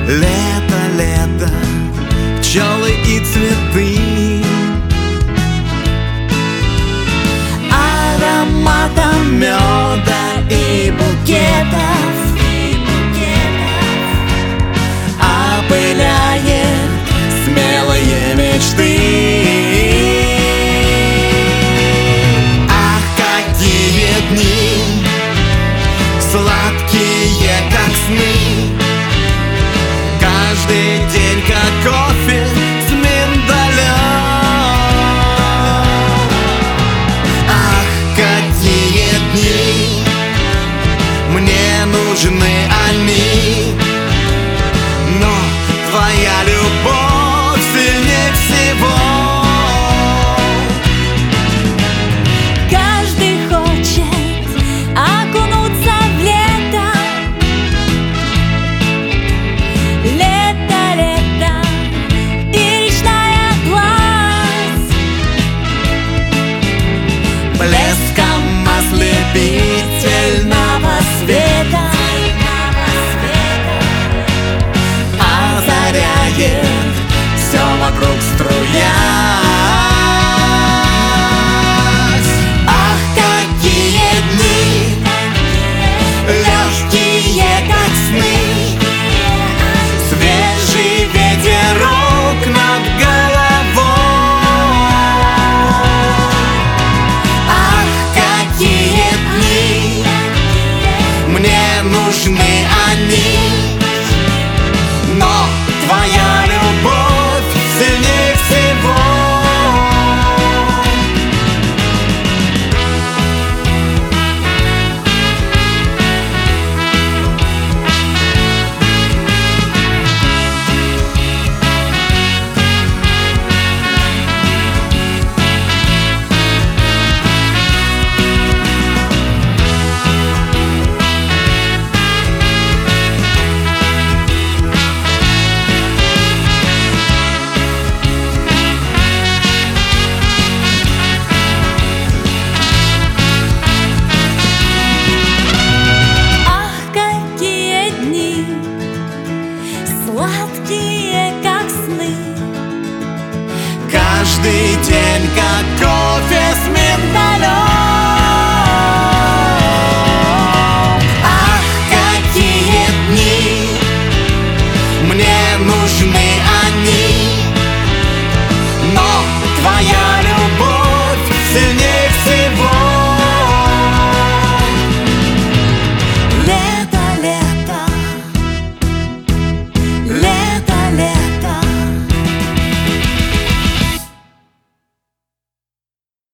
Лето, лето, пчелы и цветы, ароматом меда и букетов опыляет смелые мечты. Ах, какие дни сладкие, как сны, каждый день как кофе с миндалем. Ах, какие дни, мне нужны они, но твоя любовь сильнее всего. Каждый хочет окунуться в лето. Лето, лето и речная гладь Блеском ослепительного света озаряет все вокруг струясь. Ах, какие дни легкие, как сны, свежий ветерок над головой. Ах, какие дни, мне нужны они, но твоя любовь сильнее всего. сладкие, как сны. Каждый день как кофе